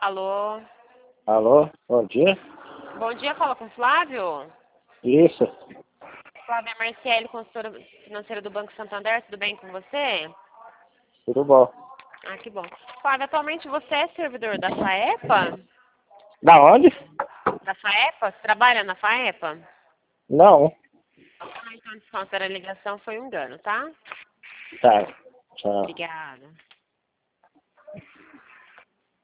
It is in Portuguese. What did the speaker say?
Alô? Alô, bom dia. Bom dia, fala com o Flávio. Isso, Flávia Marciele, consultora financeira do Banco Santander, tudo bem com você? tudo bom. Ah, que bom. Flávia, atualmente você é servidor da FAEPA? Da onde? Da FAEPA? Você trabalha na FAEPA? Não. Ah, então descontar a ligação foi um engano, tá? Tá, tchau. Obrigada.